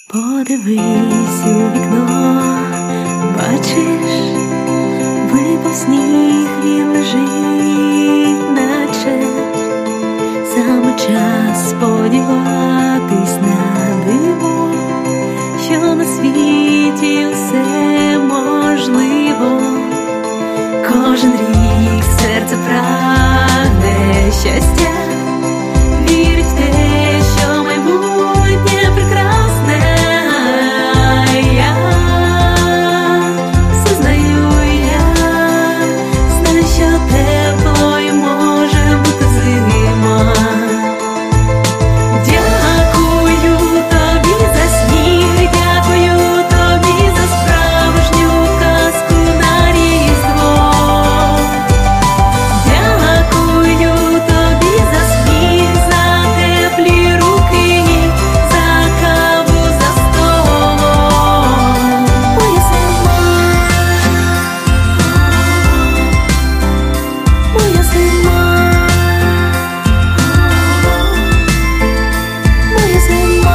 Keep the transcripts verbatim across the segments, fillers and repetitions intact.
Подивись у вікно, бачиш, випав сніг, він лежить, наче саме час сподіватись на диво, що на світі все можливо. Кожен рік серце прагне щастя, вірить в те, що майбутнє прекрасне. Я все знаю, я знаю, що теплою може бути зима. Дякую тобі за сніг, дякую тобі за справжню казку на Різдво. Дякую тобі за сміх, за теплі руки, за каву за столом. Моя зима, моя зима, моя зима,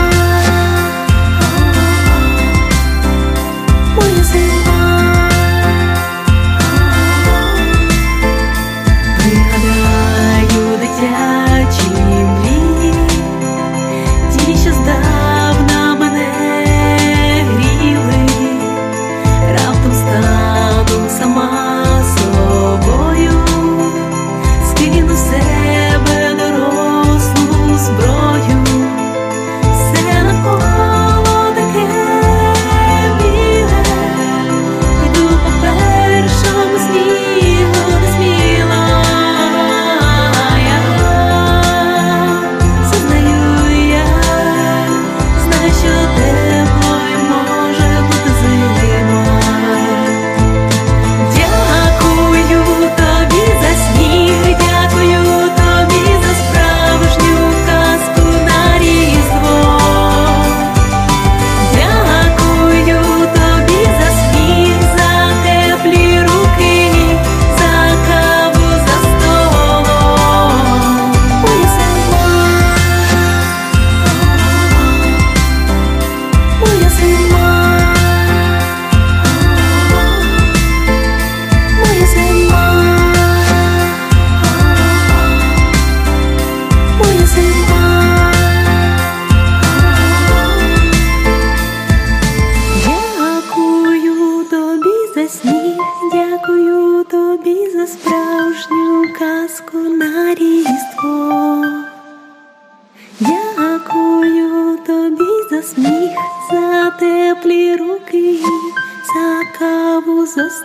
моя зима. Пригадаю дитячі мрії, ті, що здавна мене гріли. Раптом стану сама собою, скину з себе дорослу зброю. Все навколо таке біле, йду по першому снігу несміло. Я все знаю, я знаю, що теплою може бути зима. Дякую тобі за сніг, дякую тобі за справжню казку на Різдво. Дякую тобі за сміх, за теплі руки, за каву за столом. Моя зима, моя зима, моя зима, моя зима. Дякую тобі за сніг, дякую тобі за справжню казку на Різдво. Дякую тобі за сміх, за теплі руки, за каву за